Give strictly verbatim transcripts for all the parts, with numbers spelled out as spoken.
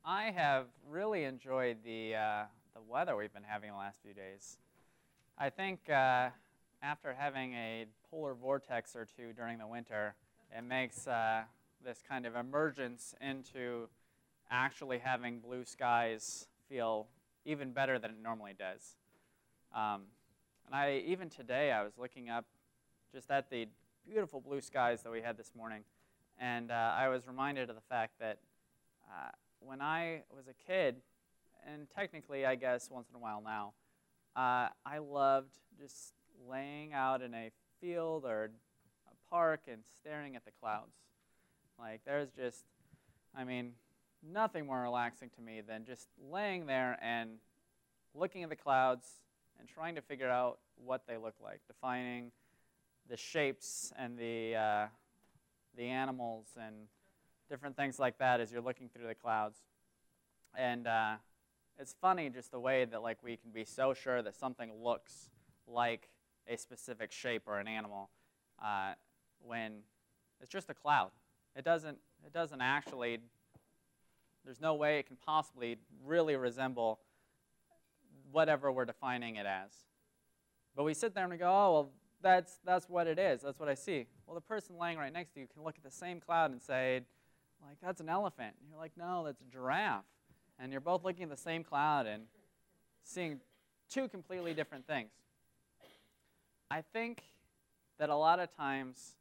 I have really enjoyed the uh, the weather we've been having the last few days. I think uh, after having a polar vortex or two during the winter, it makes uh, this kind of emergence into actually having blue skies feel even better than it normally does. Um, and I even today I was looking up just at the beautiful blue skies that we had this morning, and uh, I was reminded of the fact that uh, when I was a kid, and technically I guess once in a while now, uh, I loved just laying out in a field or a park and staring at the clouds. Like there's just, I mean, nothing more relaxing to me than just laying there and looking at the clouds and trying to figure out what they look like, defining the shapes and the uh, the animals and different things like that as you're looking through the clouds. And uh, it's funny just the way that like we can be so sure that something looks like a specific shape or an animal uh, when it's just a cloud. It doesn't. It doesn't actually. There's no way it can possibly really resemble whatever we're defining it as. But we sit there and we go, oh well, that's that's what it is. That's what I see. Well, the person laying right next to you can look at the same cloud and say, like, that's an elephant. And you're like, no, that's a giraffe. And you're both looking at the same cloud and seeing two completely different things. I think that a lot of times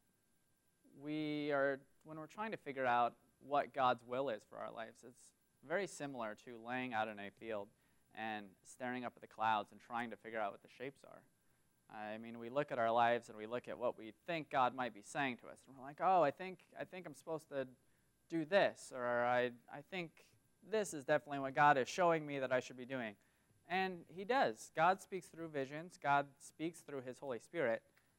we are, when we're trying to figure out what God's will is for our lives, it's very similar to laying out in a field and staring up at the clouds and trying to figure out what the shapes are. I mean, we look at our lives and we look at what we think God might be saying to us, and we're like, oh, I think I think I'm supposed to do this, or I I think this is definitely what God is showing me that I should be doing. And he does. God speaks through visions. God speaks through his Holy Spirit.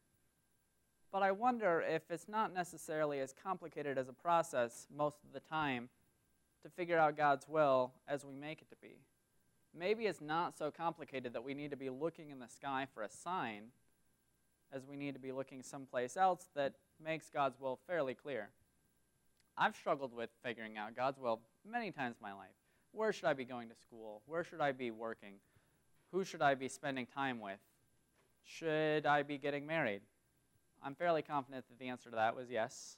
But I wonder if it's not necessarily as complicated as a process most of the time to figure out God's will as we make it to be. Maybe it's not so complicated that we need to be looking in the sky for a sign as we need to be looking someplace else that makes God's will fairly clear. I've struggled with figuring out God's will many times in my life. Where should I be going to school? Where should I be working? Who should I be spending time with? Should I be getting married? I'm fairly confident that the answer to that was yes.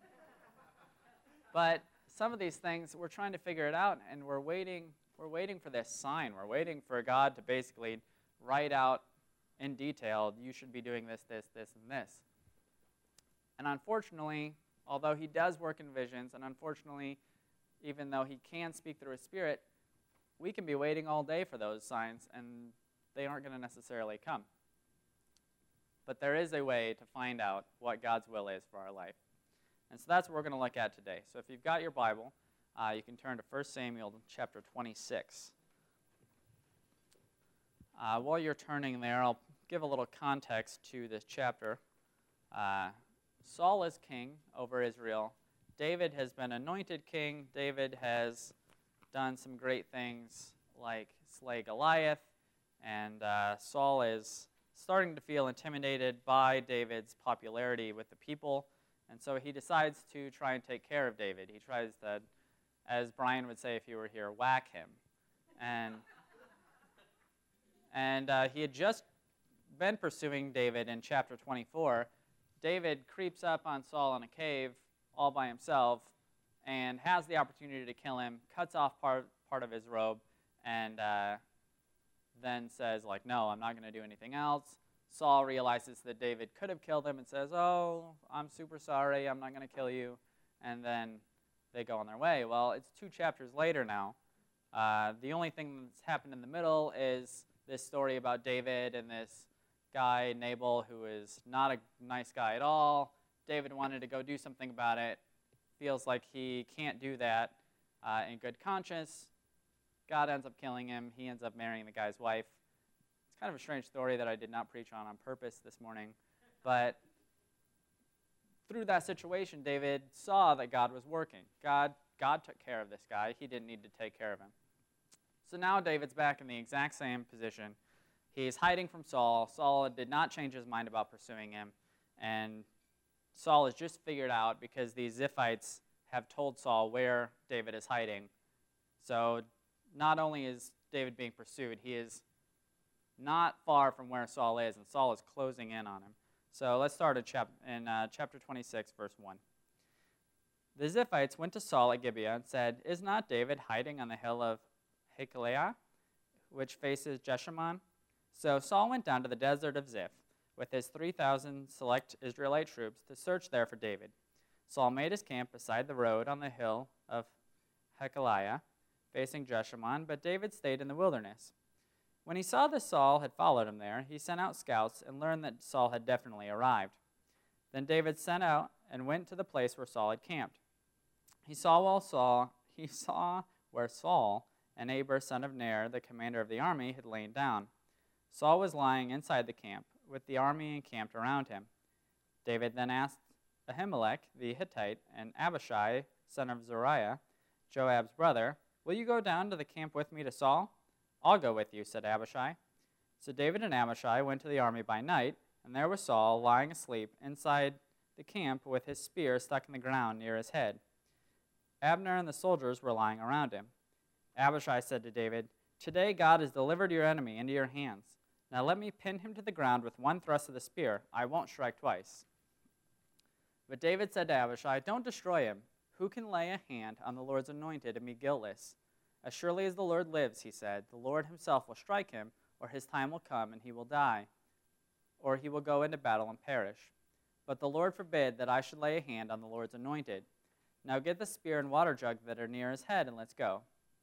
But some of these things, we're trying to figure it out, and we're waiting, we're waiting for this sign. We're waiting for God to basically write out in detail, you should be doing this, this, this, and this. And unfortunately, although he does work in visions, and unfortunately, even though he can speak through his Spirit, we can be waiting all day for those signs, and they aren't going to necessarily come. But there is a way to find out what God's will is for our life. And so that's what we're going to look at today. So if you've got your Bible, uh, you can turn to First Samuel chapter twenty-six. Uh, while you're turning there, I'll give a little context to this chapter. Uh, Saul is king over Israel. David has been anointed king. David has done some great things like slay Goliath. And uh, Saul is starting to feel intimidated by David's popularity with the people. And so he decides to try and take care of David. He tries to, as Brian would say if he were here, whack him. And, and uh, he had just been pursuing David in chapter twenty-four. David creeps up on Saul in a cave all by himself and has the opportunity to kill him, cuts off part, part of his robe, and uh, then says, like, no, I'm not going to do anything else. Saul realizes that David could have killed him and says, oh, I'm super sorry, I'm not going to kill you. And then they go on their way. Well, it's two chapters later now. Uh, the only thing that's happened in the middle is this story about David and this guy, Nabal, who is not a nice guy at all. David wanted to go do something about it. Feels like he can't do that uh, in good conscience. God ends up killing him. He ends up marrying the guy's wife. It's kind of a strange story that I did not preach on on purpose this morning. But through that situation, David saw that God was working. God, God took care of this guy. He didn't need to take care of him. So now David's back in the exact same position. He's hiding from Saul. Saul did not change his mind about pursuing him. And Saul has just figured out, because these Ziphites have told Saul where David is hiding, So not only is David being pursued, he is not far from where Saul is, and Saul is closing in on him. So let's start at chap- in uh, chapter twenty-six, verse one. The Ziphites went to Saul at Gibeah and said, "Is not David hiding on the hill of Hakaliah, which faces Jeshimon?" So Saul went down to the desert of Ziph with his three thousand select Israelite troops to search there for David. Saul made his camp beside the road on the hill of Hakaliah, facing Jeshimon, but David stayed in the wilderness. When he saw that Saul had followed him there, he sent out scouts and learned that Saul had definitely arrived. Then David sent out and went to the place where Saul had camped. He saw while Saul he saw where Saul and Eber, son of Ner, the commander of the army, had lain down. Saul was lying inside the camp, with the army encamped around him. David then asked Ahimelech the Hittite and Abishai, son of Zeruiah, Joab's brother, "Will you go down to the camp with me to Saul?" "I'll go with you," said Abishai. So David and Abishai went to the army by night, and there was Saul lying asleep inside the camp with his spear stuck in the ground near his head. Abner and the soldiers were lying around him. Abishai said to David, "Today God has delivered your enemy into your hands. Now let me pin him to the ground with one thrust of the spear. I won't strike twice." But David said to Abishai, "Don't destroy him. Who can lay a hand on the Lord's anointed and be guiltless? As surely as the Lord lives," he said, "the Lord himself will strike him, or his time will come and he will die, or he will go into battle and perish. But the Lord forbid that I should lay a hand on the Lord's anointed. Now get the spear and water jug that are near his head, and let's go."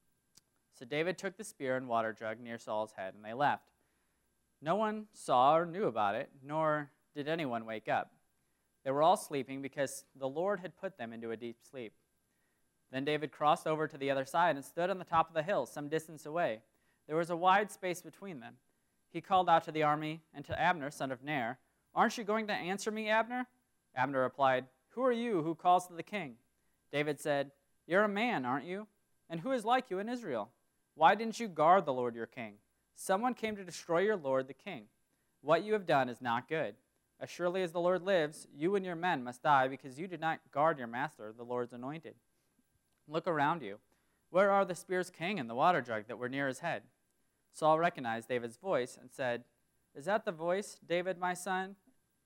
So David took the spear and water jug near Saul's head, and they left. No one saw or knew about it, nor did anyone wake up. They were all sleeping because the Lord had put them into a deep sleep. Then David crossed over to the other side and stood on the top of the hill, some distance away. There was a wide space between them. He called out to the army and to Abner, son of Ner, "Aren't you going to answer me, Abner?" Abner replied, "Who are you who calls to the king?" David said, "You're a man, aren't you? And who is like you in Israel? Why didn't you guard the Lord your king? Someone came to destroy your lord the king. What you have done is not good. As surely as the Lord lives, you and your men must die because you did not guard your master, the Lord's anointed. Look around you. Where are the spear's king and the water jug that were near his head?" Saul recognized David's voice and said, "Is that the voice, David, my son?"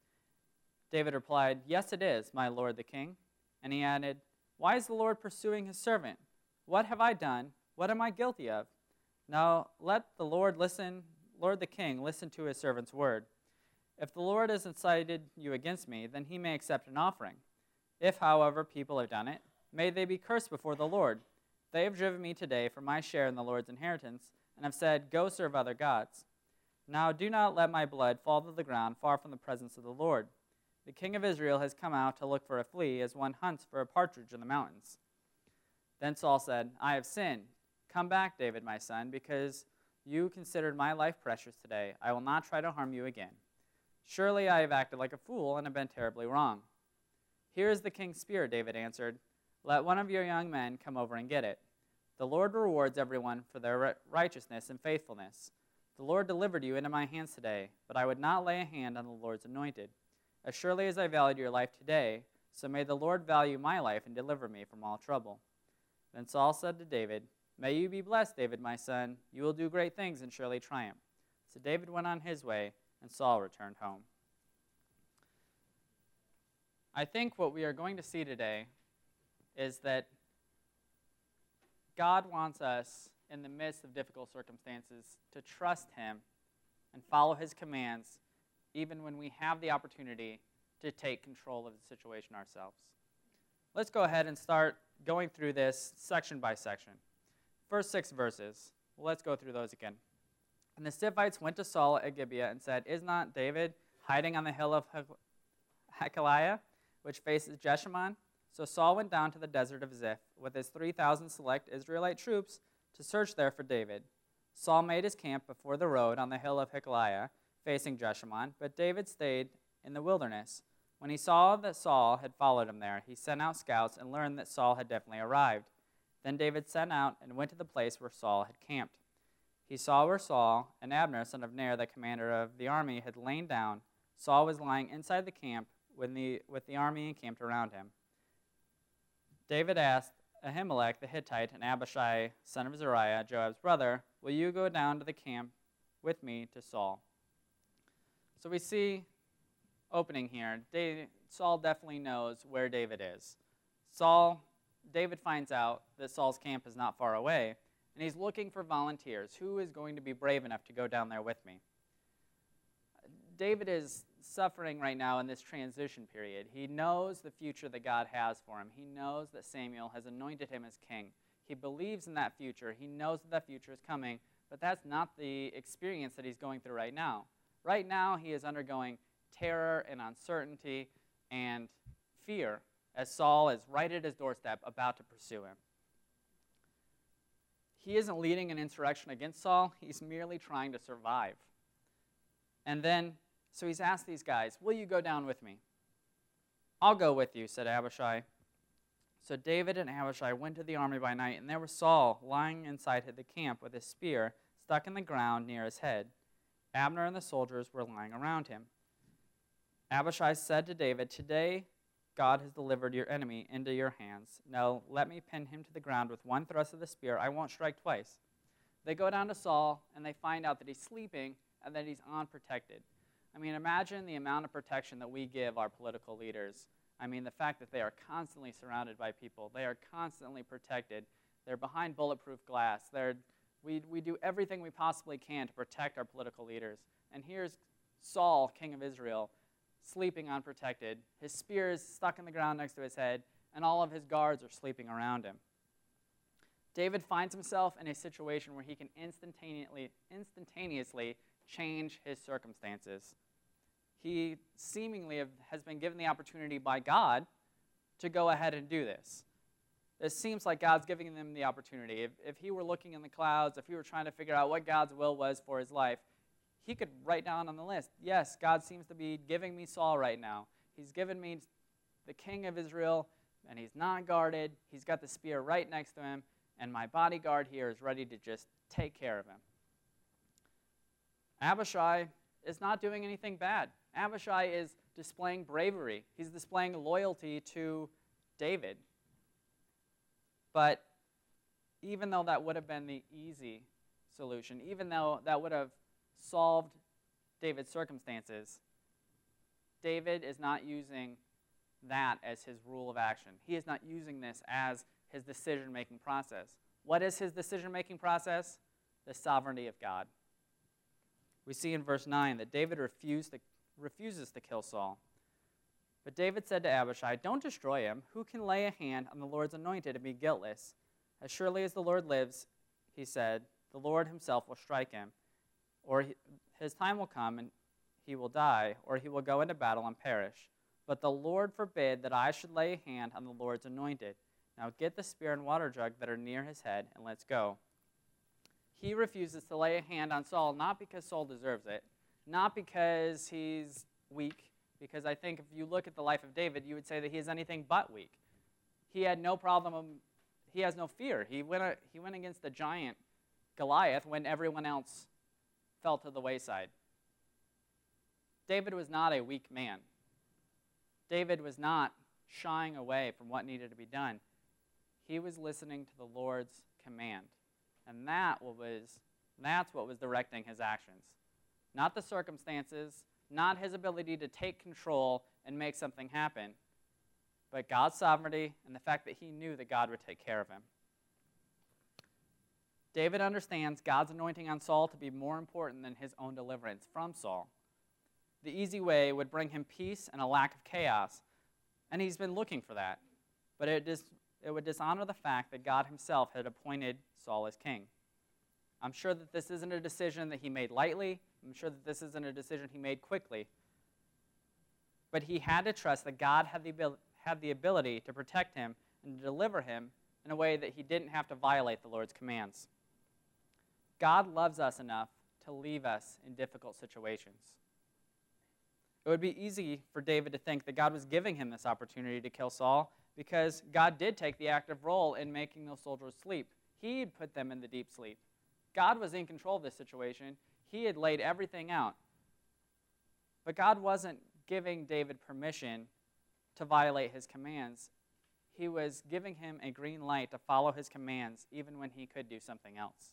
David replied, "Yes, it is, my lord the king." And he added, "Why is the Lord pursuing his servant? What have I done? What am I guilty of? Now let the Lord listen, Lord the king, listen to his servant's word. If the Lord has incited you against me, then he may accept an offering. If, however, people have done it, may they be cursed before the Lord. They have driven me today from my share in the Lord's inheritance, and have said, 'Go serve other gods.' Now do not let my blood fall to the ground far from the presence of the Lord. The king of Israel has come out to look for a flea as one hunts for a partridge in the mountains." Then Saul said, "I have sinned. Come back, David, my son, because you considered my life precious today. I will not try to harm you again. Surely I have acted like a fool and have been terribly wrong." "Here is the king's spear," David answered. "Let one of your young men come over and get it. The Lord rewards everyone for their righteousness and faithfulness. The Lord delivered you into my hands today, but I would not lay a hand on the Lord's anointed. As surely as I valued your life today, so may the Lord value my life and deliver me from all trouble." Then Saul said to David, "May you be blessed, David, my son. You will do great things and surely triumph." So David went on his way, and Saul returned home. I think what we are going to see today is that God wants us, in the midst of difficult circumstances, to trust him and follow his commands, even when we have the opportunity to take control of the situation ourselves. Let's go ahead and start going through this section by section. First six verses. Well, let's go through those again. "And the Ziphites went to Saul at Gibeah and said, 'Is not David hiding on the hill of Hakaliah, which faces Jeshimon?' So Saul went down to the desert of Ziph with his three thousand select Israelite troops to search there for David. Saul made his camp before the road on the hill of Hakaliah, facing Jeshimon, but David stayed in the wilderness. When he saw that Saul had followed him there, he sent out scouts and learned that Saul had definitely arrived. Then David sent out and went to the place where Saul had camped. He saw where Saul and Abner, son of Ner, the commander of the army, had lain down. Saul was lying inside the camp when the, with the army encamped around him. David asked Ahimelech the Hittite and Abishai, son of Zeruiah, Joab's brother, will you go down to the camp with me to Saul? So we see opening here. David, Saul definitely knows where David is. Saul, David finds out that Saul's camp is not far away, and he's looking for volunteers. Who is going to be brave enough to go down there with me? David is suffering right now in this transition period. He knows the future that God has for him. He knows that Samuel has anointed him as king. He believes in that future. He knows that that future is coming, but that's not the experience that he's going through right now. Right now, he is undergoing terror and uncertainty and fear as Saul is right at his doorstep about to pursue him. He isn't leading an insurrection against Saul. He's merely trying to survive. And then, so he's asked these guys, will you go down with me? I'll go with you, said Abishai. So David and Abishai went to the army by night, and there was Saul lying inside the camp with his spear stuck in the ground near his head. Abner and the soldiers were lying around him. Abishai said to David, today God has delivered your enemy into your hands. Now let me pin him to the ground with one thrust of the spear. I won't strike twice. They go down to Saul, and they find out that he's sleeping and that he's unprotected. I mean, imagine the amount of protection that we give our political leaders. I mean, the fact that they are constantly surrounded by people. They are constantly protected. They're behind bulletproof glass. They're, we, we do everything we possibly can to protect our political leaders. And here's Saul, king of Israel, sleeping unprotected. His spear is stuck in the ground next to his head, and all of his guards are sleeping around him. David finds himself in a situation where he can instantaneously, instantaneously change his circumstances. He seemingly have, has been given the opportunity by God to go ahead and do this. It seems like God's giving him the opportunity. If, if he were looking in the clouds, if he were trying to figure out what God's will was for his life, he could write down on the list, yes, God seems to be giving me Saul right now. He's given me the king of Israel, and he's not guarded. He's got the spear right next to him, and my bodyguard here is ready to just take care of him. Abishai is not doing anything bad. Abishai is displaying bravery. He's displaying loyalty to David. But even though that would have been the easy solution, even though that would have solved David's circumstances, David is not using that as his rule of action. He is not using this as his decision-making process. What is his decision-making process? The sovereignty of God. We see in verse nine that David refused to, refuses to kill Saul. But David said to Abishai, don't destroy him. Who can lay a hand on the Lord's anointed and be guiltless? As surely as the Lord lives, he said, the Lord himself will strike him. Or he, his time will come and he will die, or he will go into battle and perish. But the Lord forbid that I should lay a hand on the Lord's anointed. Now get the spear and water jug that are near his head, and let's go. He refuses to lay a hand on Saul, not because Saul deserves it, not because he's weak, because I think if you look at the life of David, you would say that he is anything but weak. He had no problem, he has no fear. He went, he went against the giant Goliath when everyone else fell to the wayside. David was not a weak man. David was not shying away from what needed to be done. He was listening to the Lord's command. And that was, that's what was directing his actions. Not the circumstances, not his ability to take control and make something happen, but God's sovereignty and the fact that he knew that God would take care of him. David understands God's anointing on Saul to be more important than his own deliverance from Saul. The easy way would bring him peace and a lack of chaos, and he's been looking for that. But it, dis- it would dishonor the fact that God himself had appointed Saul as king. I'm sure that this isn't a decision that he made lightly. I'm sure that this isn't a decision he made quickly. But he had to trust that God had the, abil- had the ability to protect him and to deliver him in a way that he didn't have to violate the Lord's commands. God loves us enough to leave us in difficult situations. It would be easy for David to think that God was giving him this opportunity to kill Saul because God did take the active role in making those soldiers sleep. He had put them in the deep sleep. God was in control of this situation. He had laid everything out. But God wasn't giving David permission to violate his commands. he was giving him a green light to follow his commands even when he could do something else.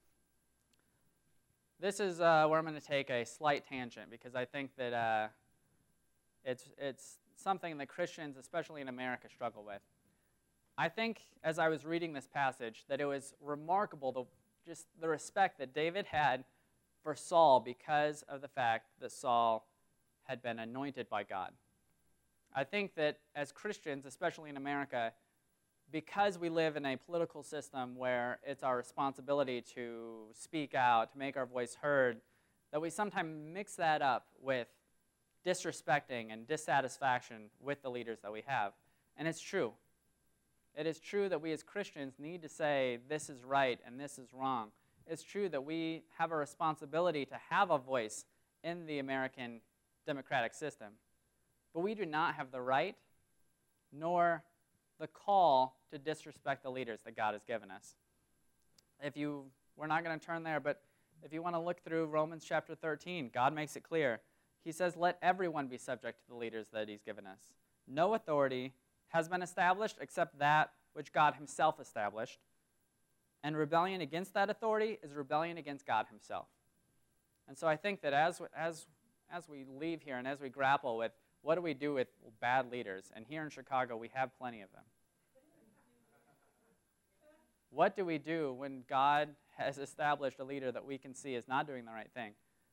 This is uh, where I'm going to take a slight tangent because I think that uh, it's, it's something that Christians, especially in America, struggle with. I think as I was reading this passage that it was remarkable to just the respect that David had for Saul because of the fact that Saul had been anointed by God. I think that as Christians, especially in America, because we live in a political system where it's our responsibility to speak out, to make our voice heard, that we sometimes mix that up with disrespecting and dissatisfaction with the leaders that we have. And it's true. It is true that we as Christians need to say this is right and this is wrong. It's true that we have a responsibility to have a voice in the American democratic system. But we do not have the right nor the call to disrespect the leaders that God has given us. If you, we're not going to turn there, but if you want to look through Romans chapter thirteen, God makes it clear. He says, let everyone be subject to the leaders that he's given us. No authority has been established except that which God himself established. And rebellion against that authority is rebellion against God himself. And so I think that as, as, as we leave here and as we grapple with what do we do with bad leaders, and here in Chicago we have plenty of them. What do we do when God has established a leader that we can see is not doing the right thing?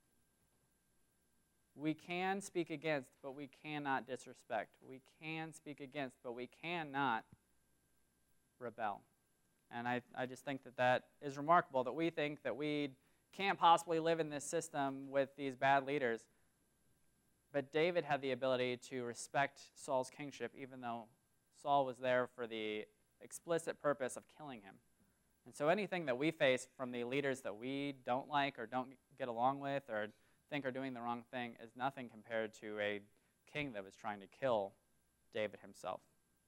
We can speak against, but we cannot disrespect. We can speak against, but we cannot rebel. And I, I just think that that is remarkable, that we think that we can't possibly live in this system with these bad leaders. But David had the ability to respect Saul's kingship, even though Saul was there for the explicit purpose of killing him. And so anything that we face from the leaders that we don't like or don't get along with or think are doing the wrong thing is nothing compared to a king that was trying to kill David himself.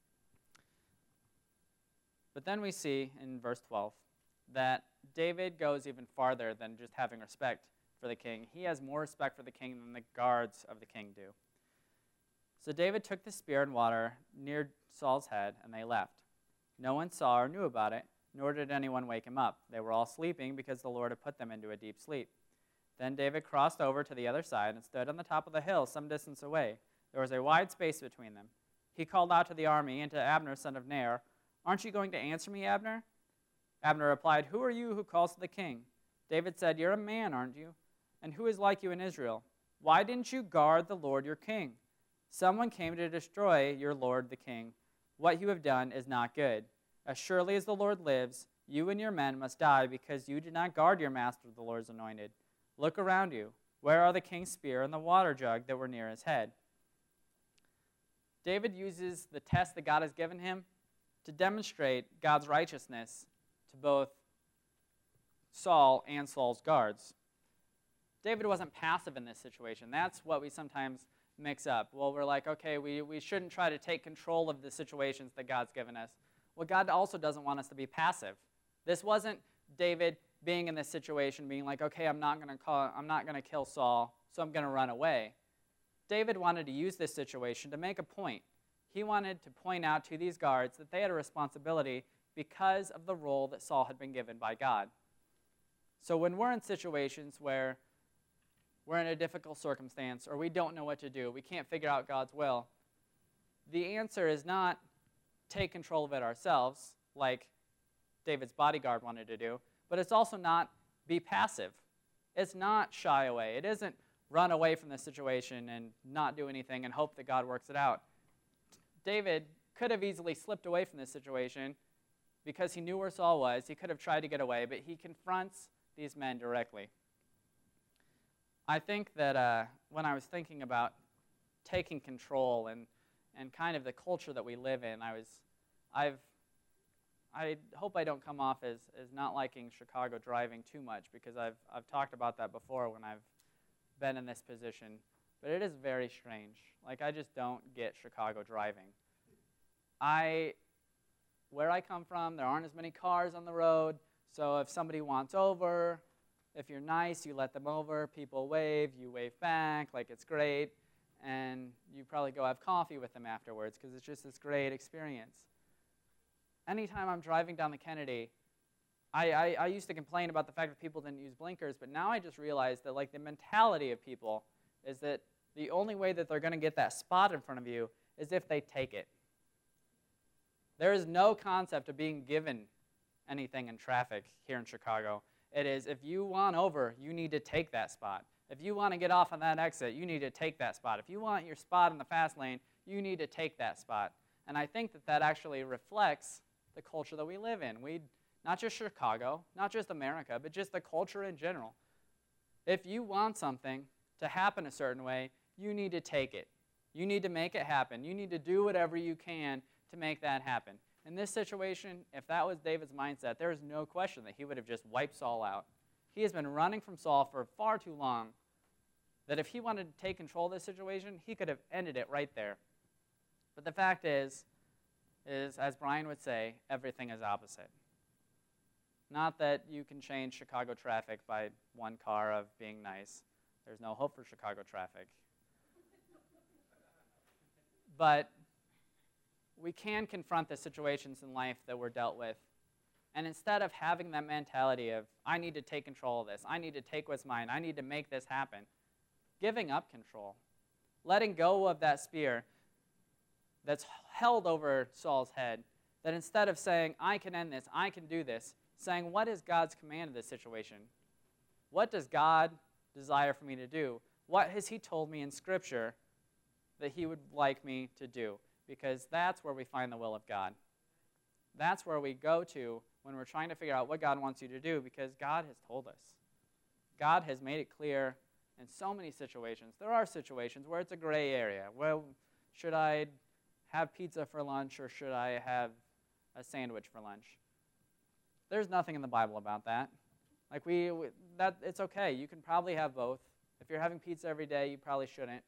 But then we see in verse twelve that David goes even farther than just having respect for the king. He has more respect for the king than the guards of the king do. So David took the spear and water near Saul's head, and they left. No one saw or knew about it, nor did anyone wake him up. They were all sleeping because the Lord had put them into a deep sleep. Then David crossed over to the other side and stood on the top of the hill some distance away. There was a wide space between them. He called out to the army and to Abner, son of Ner, "Aren't you going to answer me, Abner?" Abner replied, "Who are you who calls to the king?" David said, "You're a man, aren't you? And who is like you in Israel? Why didn't you guard the Lord your king? Someone came to destroy your Lord the king. What you have done is not good. As surely as the Lord lives, you and your men must die because you did not guard your master, the Lord's anointed. Look around you. Where are the king's spear and the water jug that were near his head?" David uses the test that God has given him to demonstrate God's righteousness to both Saul and Saul's guards. David wasn't passive in this situation. That's what we sometimes mix up. Well, we're like, okay, we, we shouldn't try to take control of the situations that God's given us. Well, God also doesn't want us to be passive. This wasn't David being in this situation, being like, okay, I'm not going to call, I'm not going to kill Saul, so I'm going to run away. David wanted to use this situation to make a point. He wanted to point out to these guards that they had a responsibility because of the role that Saul had been given by God. So when we're in situations where we're in a difficult circumstance or we don't know what to do, we can't figure out God's will, the answer is not take control of it ourselves, like David's bodyguard wanted to do, but it's also not be passive. It's not shy away. It isn't run away from the situation and not do anything and hope that God works it out. David could have easily slipped away from this situation because he knew where Saul was. He could have tried to get away, but he confronts these men directly. I think that uh, when I was thinking about taking control and, and kind of the culture that we live in, I was, I've, I hope I don't come off as, as not liking Chicago driving too much because I've, I've talked about that before when I've been in this position. But it is very strange. Like, I just don't get Chicago driving. I, where I come from, there aren't as many cars on the road, so if somebody wants over, if you're nice, you let them over, people wave, you wave back, like it's great, and you probably go have coffee with them afterwards because it's just this great experience. anytime I'm driving down the Kennedy, I, I, I used to complain about the fact that people didn't use blinkers, but now I just realized that like the mentality of people is that the only way that they're going to get that spot in front of you is if they take it. There is no concept of being given anything in traffic here in Chicago. It is if you want over, you need to take that spot. If you want to get off on that exit, you need to take that spot. If you want your spot in the fast lane, you need to take that spot. And I think that that actually reflects the culture that we live in. We, not just Chicago, not just America, but just the culture in general. If you want something to happen a certain way, you need to take it. You need to make it happen. You need to do whatever you can to make that happen. In this situation, if that was David's mindset, there is no question that he would have just wiped Saul out. He has been running from Saul for far too long that if he wanted to take control of this situation, he could have ended it right there. But the fact is, is, as Brian would say, everything is opposite. Not that you can change Chicago traffic by one car of being nice. There's no hope for Chicago traffic. But we can confront the situations in life that we're dealt with. And instead of having that mentality of, I need to take control of this, I need to take what's mine, I need to make this happen, giving up control, letting go of that spear that's held over Saul's head, that instead of saying, I can end this, I can do this, saying, what is God's command of this situation? What does God desire for me to do? What has he told me in Scripture that he would like me to do? Because that's where we find the will of God. That's where we go to when we're trying to figure out what God wants you to do, because God has told us. God has made it clear in so many situations. There are situations where it's a gray area. Well, should I have pizza for lunch or should I have a sandwich for lunch? There's nothing in the Bible about that. Like we, we that it's okay. You can probably have both. If you're having pizza every day, you probably shouldn't.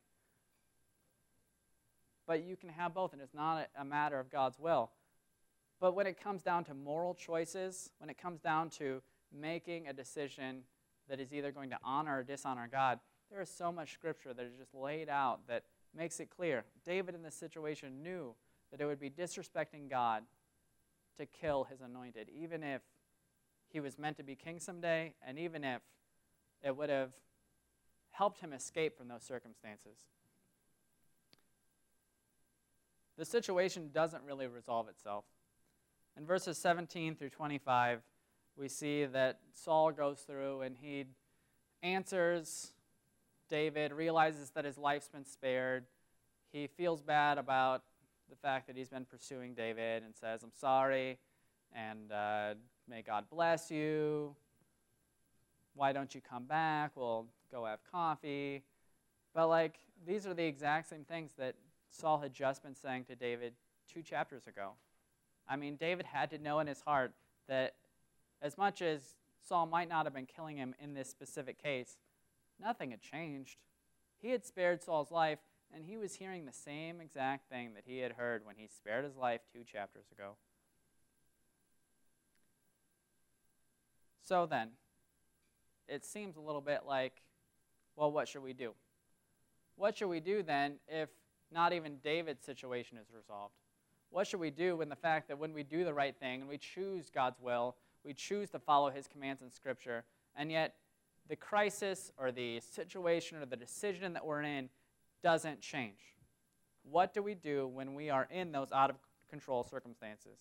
But you can have both, and it's not a matter of God's will. But when it comes down to moral choices, when it comes down to making a decision that is either going to honor or dishonor God, there is so much Scripture that is just laid out that makes it clear. David in this situation knew that it would be disrespecting God to kill his anointed, even if he was meant to be king someday, and even if it would have helped him escape from those circumstances. The situation doesn't really resolve itself. In verses seventeen through twenty-five, we see that Saul goes through and he answers David, realizes that his life's been spared. He feels bad about the fact that he's been pursuing David and says, I'm sorry, and uh, may God bless you. Why don't you come back? We'll go have coffee. But like, these are the exact same things that Saul had just been saying to David two chapters ago. I mean, David had to know in his heart that as much as Saul might not have been killing him in this specific case, nothing had changed. He had spared Saul's life, and he was hearing the same exact thing that he had heard when he spared his life two chapters ago. So then, it seems a little bit like, well, what should we do? What should we do then if not even David's situation is resolved? What should we do when the fact that when we do the right thing and we choose God's will, we choose to follow his commands in Scripture, and yet the crisis or the situation or the decision that we're in doesn't change? What do we do when we are in those out-of-control circumstances?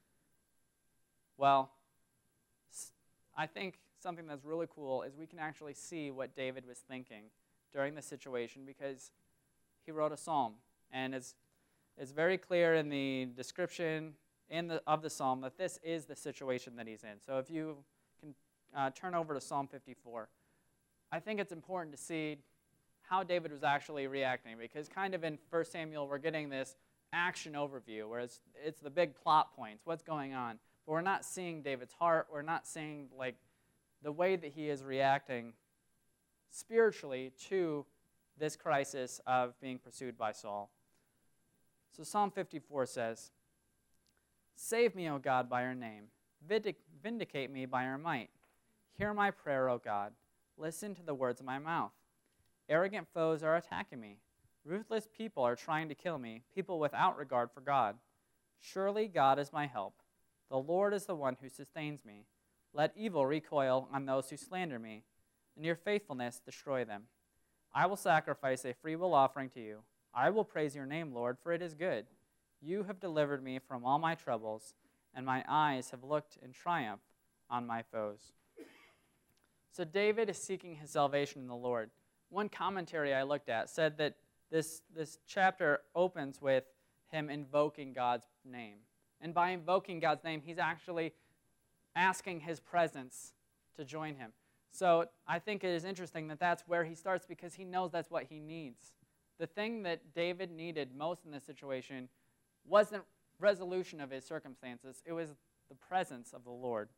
Well, I think something that's really cool is we can actually see what David was thinking during the situation, because he wrote a psalm, and it's, it's very clear in the description in the, of the psalm that this is the situation that he's in. So if you can uh, turn over to Psalm fifty-four, I think it's important to see how David was actually reacting, because kind of in First Samuel we're getting this action overview where it's, it's the big plot points, what's going on, but we're not seeing David's heart, we're not seeing like the way that he is reacting spiritually to this crisis of being pursued by Saul. So Psalm fifty-four says, Save me, O God, by your name. Vindic- vindicate me by your might. Hear my prayer, O God. Listen to the words of my mouth. Arrogant foes are attacking me. Ruthless people are trying to kill me, people without regard for God. Surely God is my help. The Lord is the one who sustains me. Let evil recoil on those who slander me. In your faithfulness, destroy them. I will sacrifice a freewill offering to you. I will praise your name, Lord, for it is good. You have delivered me from all my troubles, and my eyes have looked in triumph on my foes. So David is seeking his salvation in the Lord. One commentary I looked at said that this, this chapter opens with him invoking God's name. And by invoking God's name, he's actually asking his presence to join him. So I think it is interesting that that's where he starts because he knows that's what he needs. The thing that David needed most in this situation wasn't resolution of his circumstances. It was the presence of the Lord.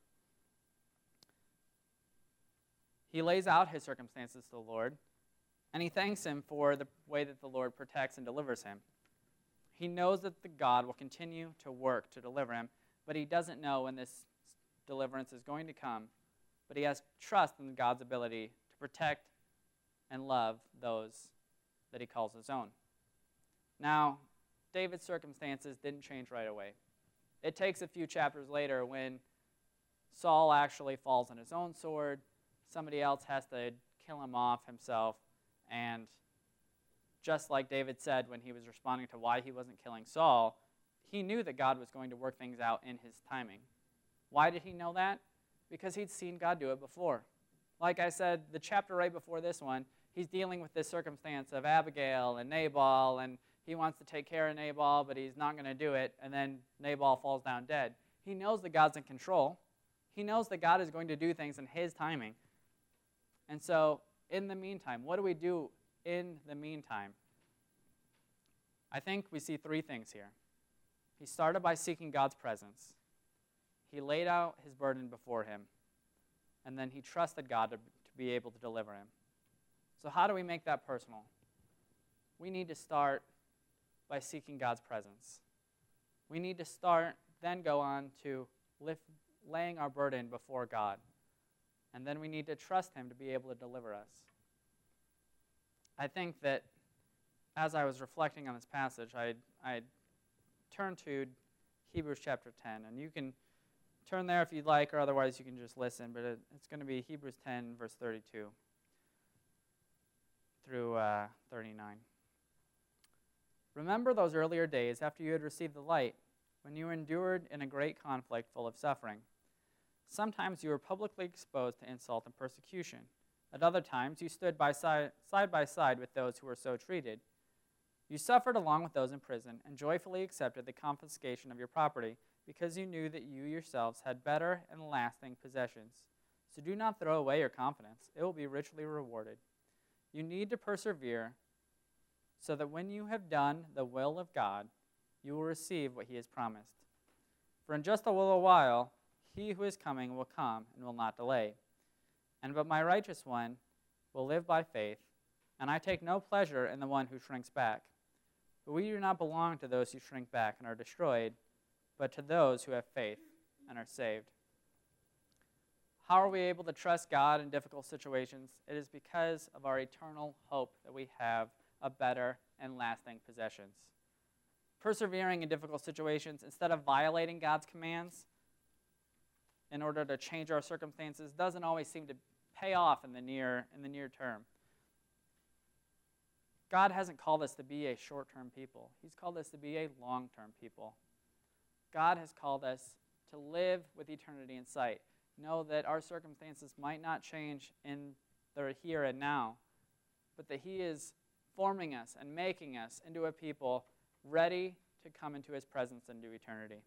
He lays out his circumstances to the Lord, and he thanks him for the way that the Lord protects and delivers him. He knows that the God will continue to work to deliver him, but he doesn't know when this deliverance is going to come. But he has trust in God's ability to protect and love those that he calls his own. Now, David's circumstances didn't change right away. It takes a few chapters later when Saul actually falls on his own sword. Somebody else has to kill him off himself. And just like David said when he was responding to why he wasn't killing Saul, he knew that God was going to work things out in his timing. Why did he know that? Because he'd seen God do it before. Like I said, the chapter right before this one, he's dealing with this circumstance of Abigail and Nabal, and he wants to take care of Nabal, but he's not going to do it, and then Nabal falls down dead. He knows that God's in control. He knows that God is going to do things in his timing. And so, in the meantime, what do we do in the meantime? I think we see three things here. He started by seeking God's presence. He laid out his burden before him, and then he trusted God to, to be able to deliver him. So how do we make that personal? We need to start by seeking God's presence. We need to start, then go on to lift, laying our burden before God. And then we need to trust him to be able to deliver us. I think that as I was reflecting on this passage, I I turned to Hebrews chapter ten, and you can turn there if you'd like, or otherwise you can just listen, but it, it's going to be Hebrews ten, verse thirty-two through uh, thirty-nine. Remember those earlier days after you had received the light, when you endured in a great conflict full of suffering. Sometimes you were publicly exposed to insult and persecution. At other times you stood by side, side by side with those who were so treated. You suffered along with those in prison and joyfully accepted the confiscation of your property, because you knew that you yourselves had better and lasting possessions. So do not throw away your confidence. It will be richly rewarded. You need to persevere so that when you have done the will of God, you will receive what he has promised. For in just a little while, he who is coming will come and will not delay. And but my righteous one will live by faith, and I take no pleasure in the one who shrinks back. But we do not belong to those who shrink back and are destroyed, but to those who have faith and are saved. How are we able to trust God in difficult situations? It is because of our eternal hope that we have a better and lasting possessions. Persevering in difficult situations, instead of violating God's commands in order to change our circumstances, doesn't always seem to pay off in the near, in the near term. God hasn't called us to be a short-term people. He's called us to be a long-term people. God has called us to live with eternity in sight. Know that our circumstances might not change in the here and now, but that he is forming us and making us into a people ready to come into his presence into eternity.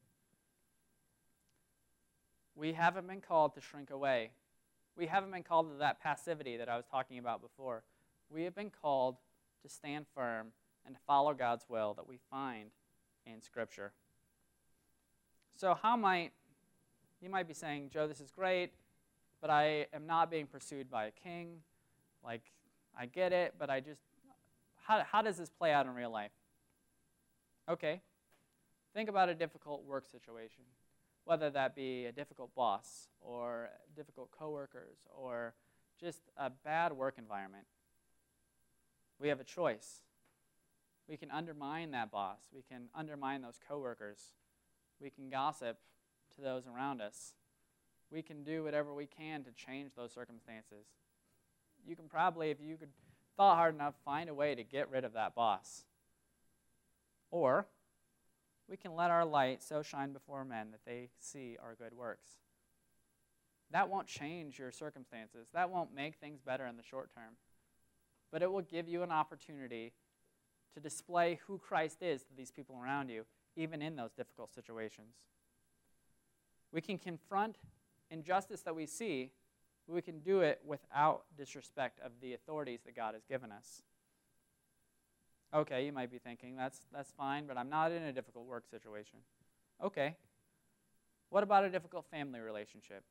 We haven't been called to shrink away. We haven't been called to that passivity that I was talking about before. We have been called to stand firm and to follow God's will that we find in Scripture. So how might, you might be saying, Joe, this is great, but I am not being pursued by a king. Like, I get it, but I just, how, how does this play out in real life? Okay, think about a difficult work situation, whether that be a difficult boss or difficult coworkers or just a bad work environment. We have a choice. We can undermine that boss. We can undermine those coworkers. We can gossip to those around us. We can do whatever we can to change those circumstances. You can probably, if you could thought hard enough, find a way to get rid of that boss. Or we can let our light so shine before men that they see our good works. That won't change your circumstances. That won't make things better in the short term. But it will give you an opportunity to display who Christ is to these people around you, even in those difficult situations. We can confront injustice that we see, but we can do it without disrespect of the authorities that God has given us. Okay, you might be thinking, that's, that's fine, but I'm not in a difficult work situation. Okay. What about a difficult family relationship?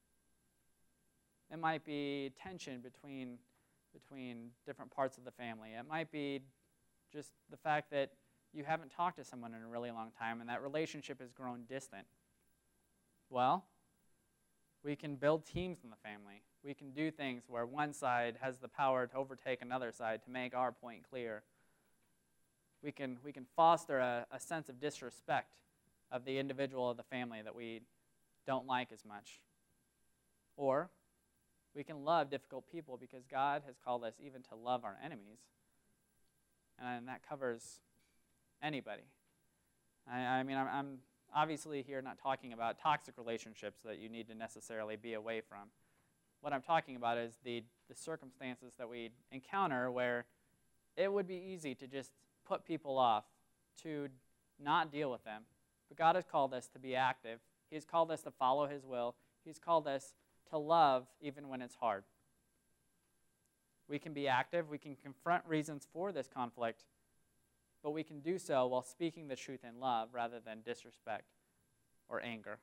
It might be tension between, between different parts of the family. It might be just the fact that you haven't talked to someone in a really long time and that relationship has grown distant. Well, we can build teams in the family. We can do things where one side has the power to overtake another side to make our point clear. We can, we can foster a, a sense of disrespect of the individual of the family that we don't like as much. Or we can love difficult people because God has called us even to love our enemies. And that covers anybody. I, I mean, I'm, I'm obviously here not talking about toxic relationships that you need to necessarily be away from. What I'm talking about is the, the circumstances that we encounter where it would be easy to just put people off, to not deal with them. But God has called us to be active. He's called us to follow His will. He's called us to love even when it's hard. We can be active. We can confront reasons for this conflict, but we can do so while speaking the truth in love rather than disrespect or anger.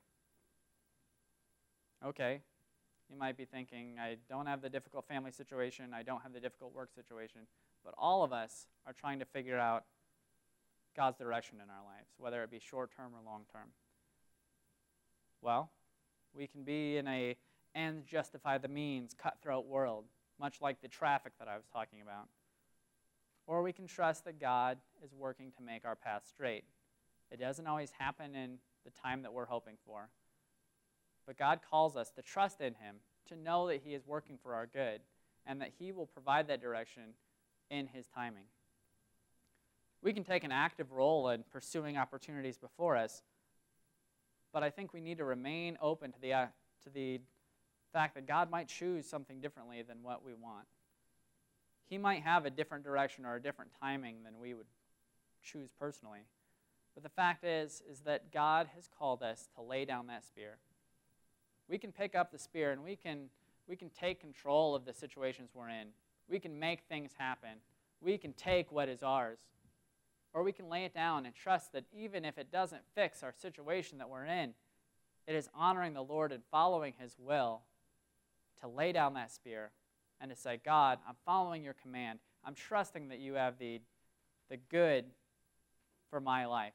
Okay, you might be thinking, I don't have the difficult family situation, I don't have the difficult work situation, but all of us are trying to figure out God's direction in our lives, whether it be short-term or long-term. Well, we can be in a ends justify the means, cutthroat world, much like the traffic that I was talking about. Or we can trust that God is working to make our path straight. It doesn't always happen in the time that we're hoping for. But God calls us to trust in Him, to know that He is working for our good, and that He will provide that direction in His timing. We can take an active role in pursuing opportunities before us, but I think we need to remain open to the, uh, to the fact that God might choose something differently than what we want. He might have a different direction or a different timing than we would choose personally. But the fact is, is that God has called us to lay down that spear. We can pick up the spear and we can, we can take control of the situations we're in. We can make things happen. We can take what is ours. Or we can lay it down and trust that even if it doesn't fix our situation that we're in, it is honoring the Lord and following His will to lay down that spear and to say, God, I'm following your command. I'm trusting that you have the, the good for my life.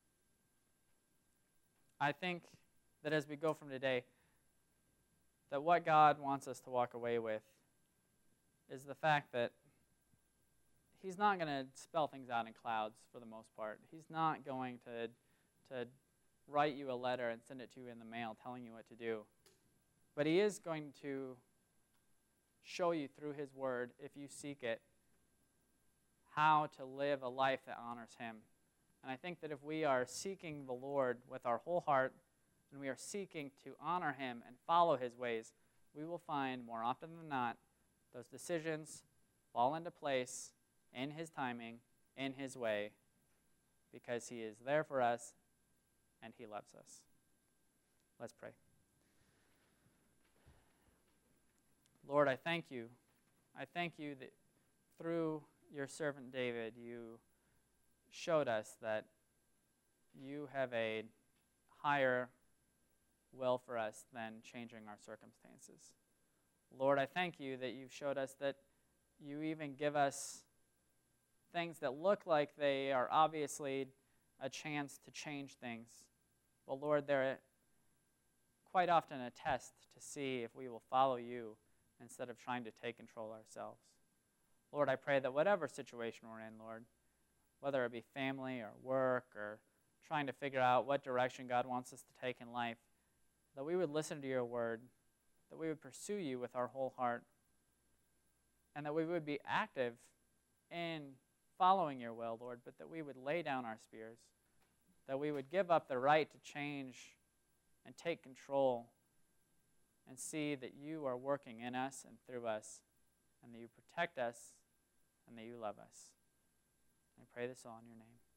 I think that as we go from today, that what God wants us to walk away with is the fact that He's not going to spell things out in clouds for the most part. He's not going to, to write you a letter and send it to you in the mail telling you what to do. But He is going to show you through His Word, if you seek it, how to live a life that honors Him. And I think that if we are seeking the Lord with our whole heart, and we are seeking to honor Him and follow His ways, we will find more often than not those decisions fall into place in His timing, in His way, because He is there for us and He loves us. Let's pray. Lord, I thank you. I thank you that through your servant David, you showed us that you have a higher will for us than changing our circumstances. Lord, I thank you that you showed us that you even give us things that look like they are obviously a chance to change things. But Lord, they're quite often a test to see if we will follow you instead of trying to take control ourselves. Lord, I pray that whatever situation we're in, Lord, whether it be family or work or trying to figure out what direction God wants us to take in life, that we would listen to your word, that we would pursue you with our whole heart, and that we would be active in following your will, Lord, but that we would lay down our spears, that we would give up the right to change and take control and see that you are working in us and through us, and that you protect us and that you love us. I pray this all in your name.